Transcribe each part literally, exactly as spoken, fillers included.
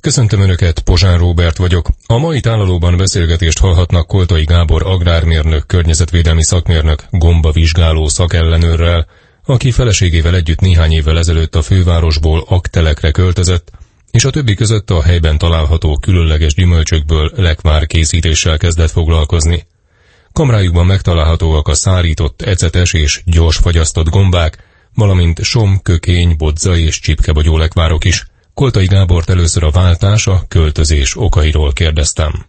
Köszöntöm Önöket, Pozsán Róbert vagyok. A mai tálalóban beszélgetést hallhatnak Koltai Gábor agrármérnök, környezetvédelmi szakmérnök, gombavizsgáló szakellenőrrel, aki feleségével együtt néhány évvel ezelőtt a fővárosból Aktelekre költözött, és a többi között a helyben található különleges gyümölcsökből lekvár készítéssel kezdett foglalkozni. Kamrájukban megtalálhatóak a szárított, ecetes és gyors fagyasztott gombák, valamint som, kökény, bodza és csipkebogyó lekvárok is. Koltai Gábort először a váltás, a költözés okairól kérdeztem.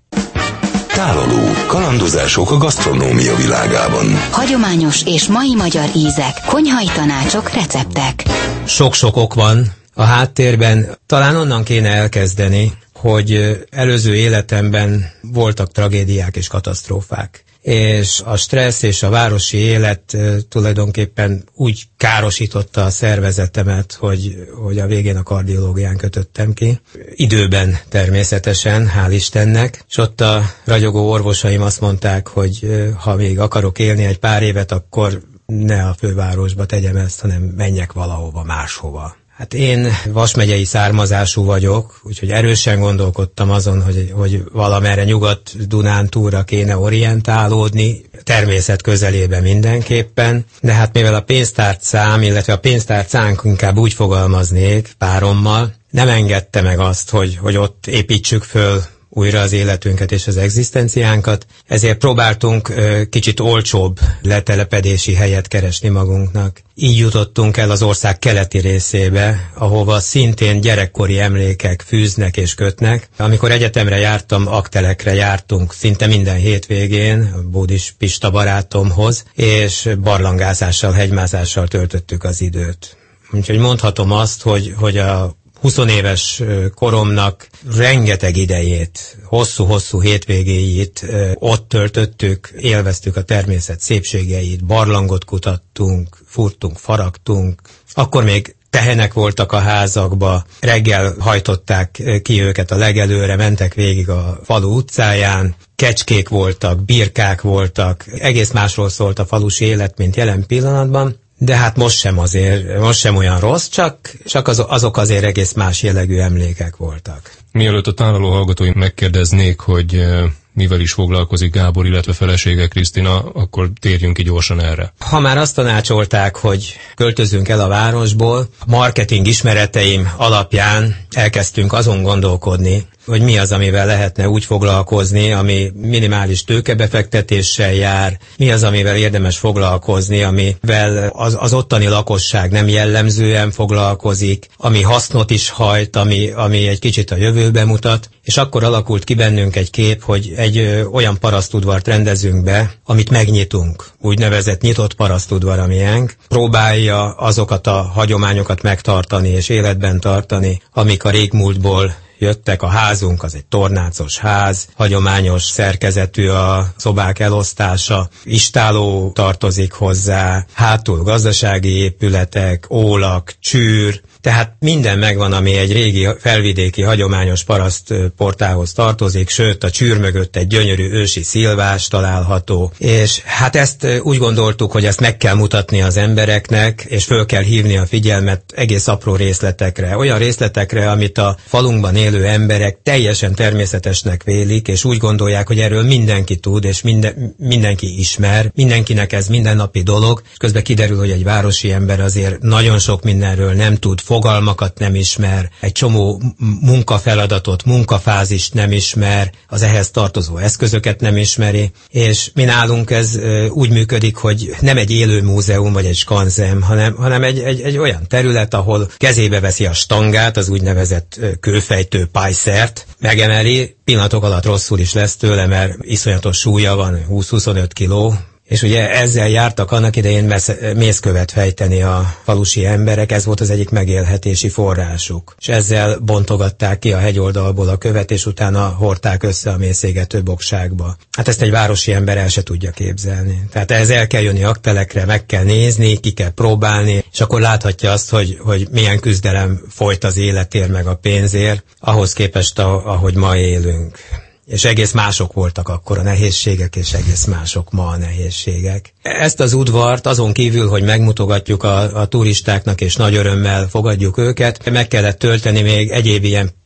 Tálaló. Kalandozások a gasztronómia világában. Hagyományos és mai magyar ízek, konyhai tanácsok, receptek. Sok-sok ok van a háttérben. Talán onnan kéne elkezdeni, hogy előző életemben voltak tragédiák és katasztrófák. És a stressz és a városi élet tulajdonképpen úgy károsította a szervezetemet, hogy, hogy a végén a kardiológián kötöttem ki. Időben természetesen, hál' Istennek. És ott a ragyogó orvosaim azt mondták, hogy ha még akarok élni egy pár évet, akkor ne a fővárosba tegyem ezt, hanem menjek valahova máshova. Hát én Vas megyei származású vagyok, úgyhogy erősen gondolkodtam azon, hogy, hogy valamerre Nyugat-Dunántúlra kéne orientálódni, természet közelébe mindenképpen, de hát mivel a pénztárcám, illetve a pénztárcánk, inkább úgy fogalmaznék párommal, nem engedte meg azt, hogy, hogy ott építsük föl újra az életünket és az egzisztenciánkat, ezért próbáltunk ö, kicsit olcsóbb letelepedési helyet keresni magunknak. Így jutottunk el az ország keleti részébe, ahova szintén gyerekkori emlékek fűznek és kötnek. Amikor egyetemre jártam, Aktelekre jártunk szinte minden hétvégén, Bódis Pista barátomhoz, és barlangázással, hegymászással töltöttük az időt. Úgyhogy mondhatom azt, hogy, hogy a huszonéves koromnak rengeteg idejét, hosszú-hosszú hétvégéit ott töltöttük, élveztük a természet szépségeit, barlangot kutattunk, furtunk, faragtunk. Akkor még tehenek voltak a házakba, reggel hajtották ki őket a legelőre, mentek végig a falu utcáján, kecskék voltak, birkák voltak, egész másról szólt a falusi élet, mint jelen pillanatban. De hát most sem azért, most sem olyan rossz, csak, csak az, azok azért egész más jellegű emlékek voltak. Mielőtt a tálaló hallgatóim megkérdeznék, hogy mivel is foglalkozik Gábor, illetve felesége Krisztina, akkor térjünk ki gyorsan erre. Ha már azt tanácsolták, hogy költözünk el a városból, marketing ismereteim alapján elkezdtünk azon gondolkodni, hogy mi az, amivel lehetne úgy foglalkozni, ami minimális tőkebefektetéssel jár, mi az, amivel érdemes foglalkozni, amivel az, az ottani lakosság nem jellemzően foglalkozik, ami hasznot is hajt, ami, ami egy kicsit a jövőbe mutat, és akkor alakult ki bennünk egy kép, hogy egy ö, olyan parasztudvart rendezünk be, amit megnyitunk, úgynevezett nyitott parasztudvar, amilyenk, próbálja azokat a hagyományokat megtartani és életben tartani, amik a régmúltból jöttek. A házunk az egy tornácos ház, hagyományos szerkezetű a szobák elosztása, istálló tartozik hozzá, hátul gazdasági épületek, ólak, csűr, tehát minden megvan, ami egy régi felvidéki hagyományos paraszt portához tartozik, sőt a csűr mögött egy gyönyörű ősi szilvás található, és hát ezt úgy gondoltuk, hogy ezt meg kell mutatni az embereknek, és föl kell hívni a figyelmet egész apró részletekre, olyan részletekre, amit a falunkban élő emberek teljesen természetesnek vélik, és úgy gondolják, hogy erről mindenki tud, és minden, mindenki ismer, mindenkinek ez mindennapi dolog, közben kiderül, hogy egy városi ember azért nagyon sok mindenről nem tud, fogalmakat nem ismer, egy csomó munkafeladatot, munkafázist nem ismer, az ehhez tartozó eszközöket nem ismeri, és mi nálunk ez úgy működik, hogy nem egy élő múzeum vagy egy skanzen, hanem, hanem egy, egy, egy olyan terület, ahol kezébe veszi a stangát, az úgynevezett kőfejtő pajszert, megemeli, pillanatok alatt rosszul is lesz tőle, mert iszonyatos súlya van, húsz-huszonöt kiló, és ugye ezzel jártak annak idején mészkövet fejteni a falusi emberek, ez volt az egyik megélhetési forrásuk. És ezzel bontogatták ki a hegyoldalból a követ, és utána hordták össze a mészégető bokságba. Hát ezt egy városi ember el se tudja képzelni. Tehát ez el kell jönni Aktelekre, meg kell nézni, ki kell próbálni, és akkor láthatja azt, hogy, hogy milyen küzdelem folyt az életért meg a pénzért, ahhoz képest, ahogy ma élünk. És egész mások voltak akkor a nehézségek, és egész mások ma a nehézségek. Ezt az udvart azon kívül, hogy megmutogatjuk a, a turistáknak, és nagy örömmel fogadjuk őket, meg kellett tölteni még egyéb ilyen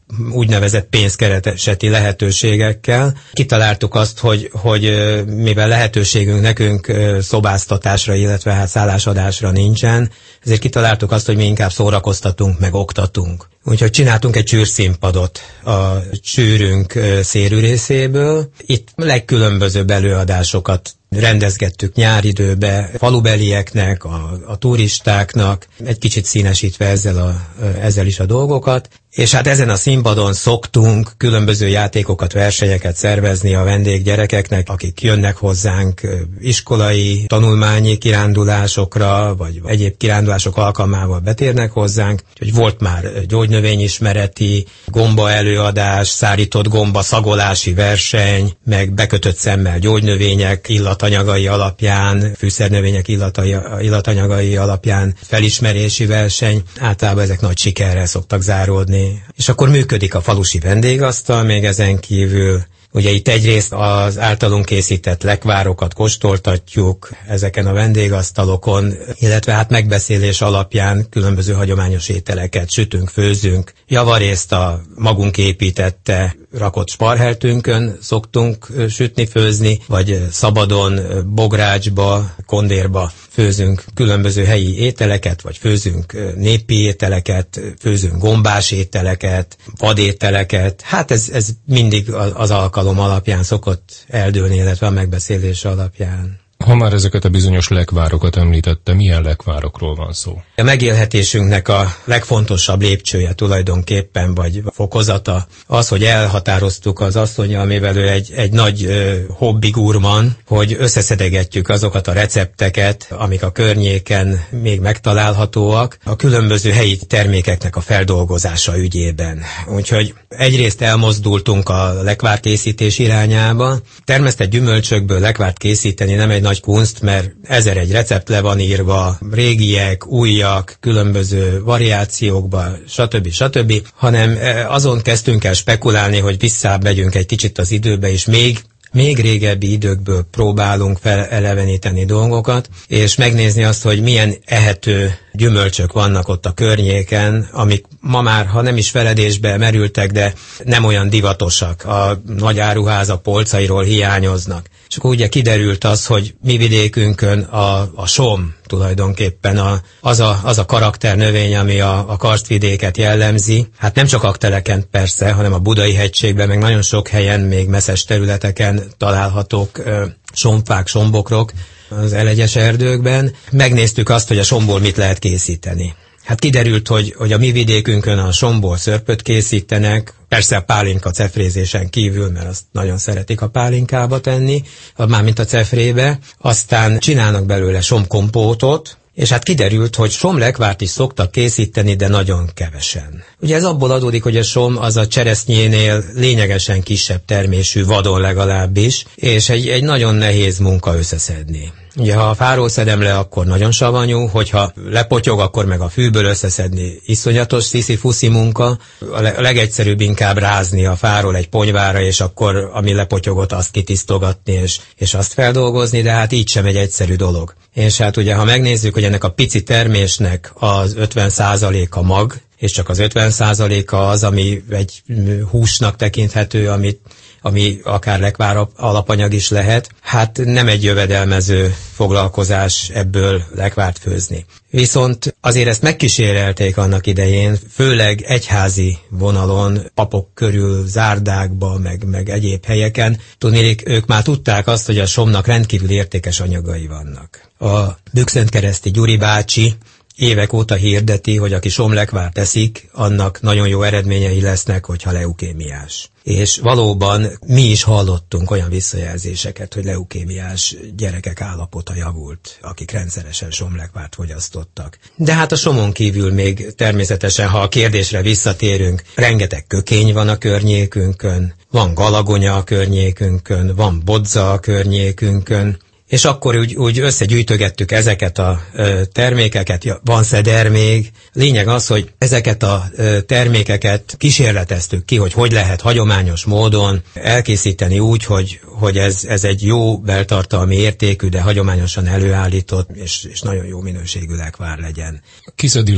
úgynevezett pénzkereseti lehetőségekkel. Kitaláltuk azt, hogy, hogy mivel lehetőségünk nekünk szobáztatásra, illetve hát szállásadásra nincsen, ezért kitaláltuk azt, hogy mi inkább szórakoztatunk, meg oktatunk. Úgyhogy csináltunk egy csűrszínpadot a csűrünk szérű részéből. Itt legkülönbözőbb előadásokat rendezgettük nyáridőbe falubelieknek, a, a turistáknak, egy kicsit színesítve ezzel, a, ezzel is a dolgokat. És hát ezen a színpadon szoktunk különböző játékokat, versenyeket szervezni a vendéggyerekeknek, akik jönnek hozzánk iskolai, tanulmányi kirándulásokra, vagy egyéb kirándulások alkalmával betérnek hozzánk. Úgyhogy volt már gyógynövényismereti, gomba előadás, szárított gomba szagolási verseny, meg bekötött szemmel gyógynövények illatanyagai alapján, fűszernövények illatai, illatanyagai alapján felismerési verseny. Általában ezek nagy sikerrel szoktak záródni. És akkor működik a falusi vendégasztal még ezen kívül. Ugye itt egyrészt az általunk készített lekvárokat kóstoltatjuk ezeken a vendégasztalokon, illetve hát megbeszélés alapján különböző hagyományos ételeket sütünk, főzünk. Javarészt a magunk építette rakott sparheltünkön szoktunk sütni, főzni, vagy szabadon bográcsba, kondérba főzünk különböző helyi ételeket, vagy főzünk népi ételeket, főzünk gombás ételeket, vadételeket. Hát ez, ez mindig az alkalom alapján szokott eldőlni, illetve a megbeszélés alapján. Ha már ezeket a bizonyos lekvárokat említette, milyen lekvárokról van szó? A megélhetésünknek a legfontosabb lépcsője tulajdonképpen, vagy fokozata az, hogy elhatároztuk az asszonnyal, mivel ő egy, egy nagy ö, hobbi gurman, hogy összeszedegetjük azokat a recepteket, amik a környéken még megtalálhatóak, a különböző helyi termékeknek a feldolgozása ügyében. Úgyhogy egyrészt elmozdultunk a lekvárkészítés irányába. Termesztett gyümölcsökből lekvárt készíteni nem egy nagy kunst, mert ezer egy recept le van írva, régiek, újak, különböző variációkba, stb. stb., hanem azon kezdtünk el spekulálni, hogy visszább megyünk egy kicsit az időbe, és még Még régebbi időkből próbálunk feleleveníteni dolgokat, és megnézni azt, hogy milyen ehető gyümölcsök vannak ott a környéken, amik ma már, ha nem is feledésbe merültek, de nem olyan divatosak, a nagy áruházak polcairól hiányoznak. És akkor ugye kiderült az, hogy mi vidékünkön a, a som tulajdonképpen a, az, a, az a karakternövény, ami a, a karstvidéket jellemzi. Hát nem csak Akteleken persze, hanem a Budai hegységben, meg nagyon sok helyen, még messzes területeken találhatók ö, somfák, sombokrok az elegyes erdőkben. Megnéztük azt, hogy a somból mit lehet készíteni. Hát kiderült, hogy, hogy a mi vidékünkön a somból szörpöt készítenek, persze a pálinka cefrézésen kívül, mert azt nagyon szeretik a pálinkába tenni, mármint a cefrébe, aztán csinálnak belőle somkompótot, és hát kiderült, hogy somlekvárt is szoktak készíteni, de nagyon kevesen. Ugye ez abból adódik, hogy a som az a cseresznyénél lényegesen kisebb termésű, vadon legalábbis, és egy, egy nagyon nehéz munka összeszedni. Ugye ha a fáról szedem le, akkor nagyon savanyú, hogyha lepotyog, akkor meg a fűből összeszedni iszonyatos sziszi-fuszi munka. A legegyszerűbb inkább rázni a fáról egy ponyvára, és akkor ami lepotyogott, azt kitisztogatni, és, és azt feldolgozni, de hát így sem egy egyszerű dolog. És hát ugye, ha megnézzük, hogy ennek a pici termésnek az ötven százaléka mag, és csak az ötven százaléka az, ami egy húsnak tekinthető, amit ami akár lekvár alapanyag is lehet, hát nem egy jövedelmező foglalkozás ebből lekvárt főzni. Viszont azért ezt megkísérelték annak idején, főleg egyházi vonalon, papok körül, zárdákba, meg, meg egyéb helyeken. Tudnék, ők már tudták azt, hogy a somnak rendkívül értékes anyagai vannak. A Bükszentkereszti Gyuri bácsi évek óta hirdeti, hogy aki somlekvárt eszik, annak nagyon jó eredményei lesznek, hogyha leukémiás. És valóban mi is hallottunk olyan visszajelzéseket, hogy leukémiás gyerekek állapota javult, akik rendszeresen somlekvárt fogyasztottak. De hát a somon kívül még természetesen, ha a kérdésre visszatérünk, rengeteg kökény van a környékünkön, van galagonya a környékünkön, van bodza a környékünkön, és akkor úgy, úgy összegyűjtögettük ezeket a ö, termékeket, ja, van szeder még. Lényeg az, hogy ezeket a ö, termékeket kísérleteztük ki, hogy hogy lehet hagyományos módon elkészíteni úgy, hogy, hogy ez, ez egy jó beltartalmi értékű, de hagyományosan előállított és, és nagyon jó minőségű lekvár legyen. Ki szedi le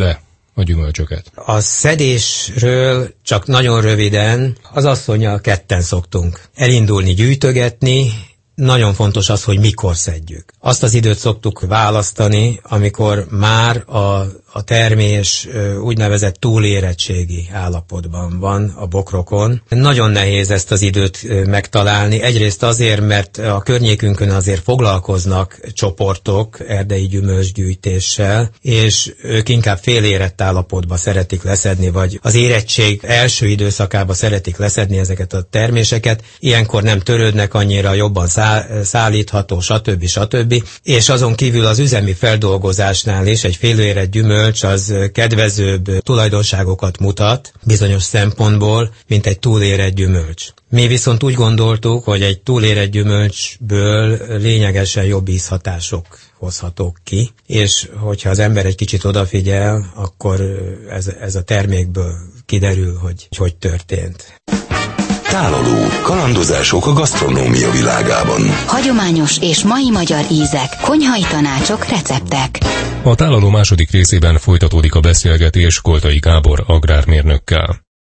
a gyümölcsöket? A szedésről csak nagyon röviden, az asszonnyal ketten szoktunk elindulni gyűjtögetni. Nagyon fontos az, hogy mikor szedjük. Azt az időt szoktuk választani, amikor már a, a termés úgynevezett túlérettségi állapotban van a bokrokon. Nagyon nehéz ezt az időt megtalálni. Egyrészt azért, mert a környékünkön azért foglalkoznak csoportok erdei gyümölcsgyűjtéssel, és ők inkább félérett állapotban szeretik leszedni, vagy az érettség első időszakában szeretik leszedni ezeket a terméseket. Ilyenkor nem törődnek annyira, jobban szállítható, stb. stb. És azon kívül az üzemi feldolgozásnál is egy félérett gyümölcs az kedvezőbb tulajdonságokat mutat bizonyos szempontból, mint egy túlérett gyümölcs. Mi viszont úgy gondoltuk, hogy egy túlérett gyümölcsből lényegesen jobb ízhatások hozhatók ki, és hogyha az ember egy kicsit odafigyel, akkor ez, ez a termékből kiderül, hogy hogy történt. Tálaló. Kalandozások a gasztronómia világában. Hagyományos és mai magyar ízek, konyhai tanácsok, receptek. A tálaló második részében folytatódik a beszélgetés Koltai Gábor agrármérnökkel.